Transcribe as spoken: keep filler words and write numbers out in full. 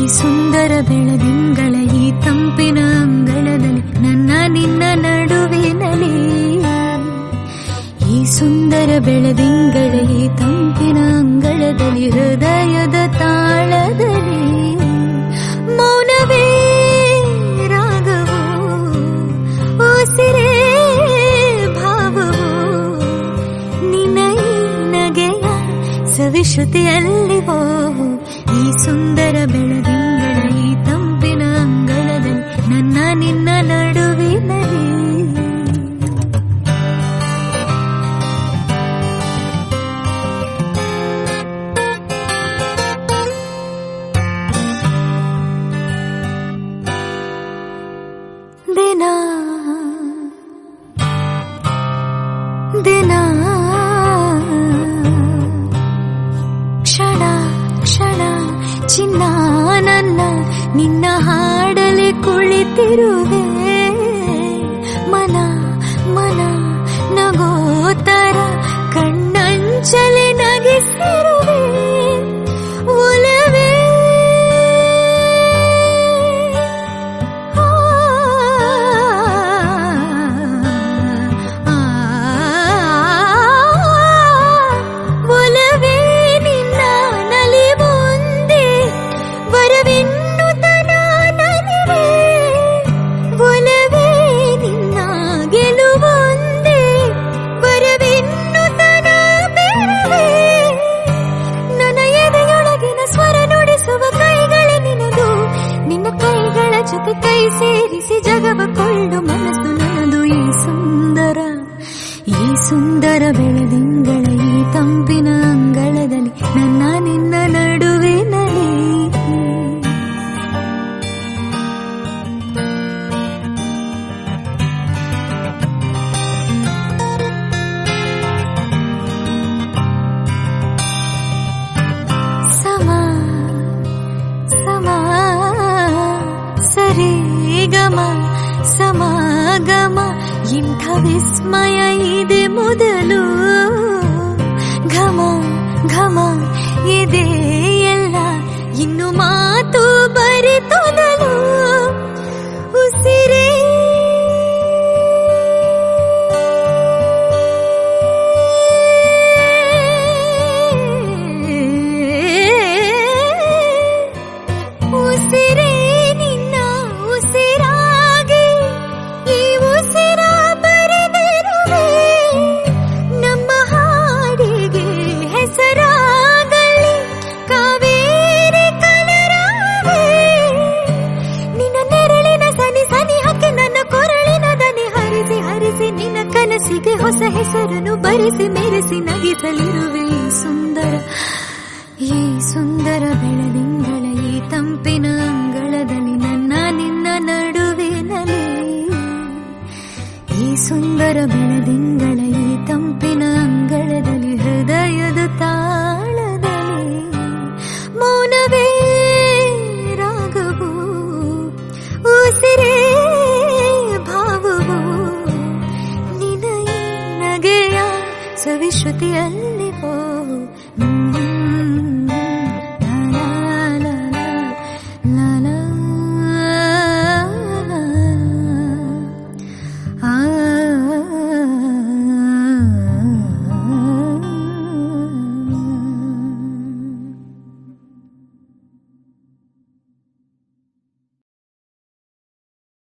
ಸುಂದರ ಬೆಳದಿಂಗಳ ಈ ತಂಪಿನ ಅಂಗಳದಲ್ಲಿ ನನ್ನ ನಿನ್ನ ನಡುವಿನಲ್ಲಿ, ಈ ಸುಂದರ ಬೆಳದಿಂಗಳ ಈ ತಂಪಿನ ಅಂಗಳದಲ್ಲಿ ಹೃದಯದ ತಾಳದಲ್ಲಿ ಮೌನವೇ ರಾಗವೋ, ಉಸಿರೇ ಭಾವವೋ, ನಿನ್ನ ಈ ನಗೆಯ ಸವಿಶ್ರುತಿಯಲ್ಲಿವೋ. ಈ ಸುಂದರ ಬೆಳದಿಂಗಳ ಈ ತಂಪಿನ ಅಂಗಳದಲ್ಲಿ ನನ್ನ ನಿನ್ನ ನಡುವಿನಲ್ಲಿ. ದಿನ ದಿನ ಕ್ಷಣ ಕ್ಷಣ ಚಿನ್ನ ನನ್ನ ನಿನ್ನ ಹಾಡಲಿ ಕುಳಿತಿರುವೆ. ಮನ ಮನ ನಗೋತರ ಕಣ್ಣಂಚಲಿ ನಗಿಸಿರುವೆ. ಒಲವೇ ಜೊತೆ ಕೈ ಸೇರಿಸಿ ಜಗವ ಕೊಳ್ಳು ಮನಸ್ಸು ನನ್ನದು. ಈ ಸುಂದರ ಈ ಸುಂದರ ಬೆಳದಿಂಗಳ ಈ ತಂಪಿನ ಅಂಗಳದಲ್ಲಿ ನನ್ನ ನಿನ್ನ ನಡುವಿನಲ್ಲಿ. ಸಮ ಸಮ ಸರಿ ಗಮ ಸಮಾಗಮ ಇಂಥ ವಿಸ್ಮಯ ಇದೆ ಮೊದಲು. ಘಮ ಘಮ ಇದೆ ಎಲ್ಲ ಇನ್ನು ಮಾತು ಬರಿತೊದಲು. ಉಸಿರೇ ಉಸಿರೇ ನಿನ್ನ ಉಸಿರಾಗಿ ಈ ಉಸಿರ ಬರೆದಿರುವೆ. ನಮ್ಮ ಹಾಡಿಗೆ ಹೆಸರಾಗಲಿ ಕಾವೇರಿ ಕಲರವೇ. ನಿನ್ನ ನೆರಳಿನ ಸನಿ ಸನಿ ಹಾಕಿ ನನ್ನ ಕೊರಳಿನ ದನಿ ಹರಿಸಿ ಹರಿಸಿ ನಿನ್ನ ಕನಸಿಗೆ ಹೊಸ ಹೆಸರನ್ನು ಬರೆಸಿ ಮೆರೆಸಿ ನಗಿಸಲಿರುವೆ. ಈ ಸುಂದರ ಈ ಸುಂದರ ಬೆಳದಿಂಗಳ ಈ ತಂಪಿನ ಅಂಗಳದಲ್ಲಿ ನನ್ನ ನಿನ್ನ ನಡುವಿನಲ್ಲಿ. ಈ ಸುಂದರ ಬೆಳದಿಂಗಳ ಈ ತಂಪಿನ ಅಂಗಳದಲ್ಲಿ ಹೃದಯದ ತಾಳದಲ್ಲಿ ಮೌನವೇ ರಾಗವೋ, ಉಸಿರೇ ಭಾವವೋ, ನಿನ್ನ ಈ ನಗೆಯ ಸವಿಶ್ರುತಿಯಲ್ಲಿವೋ.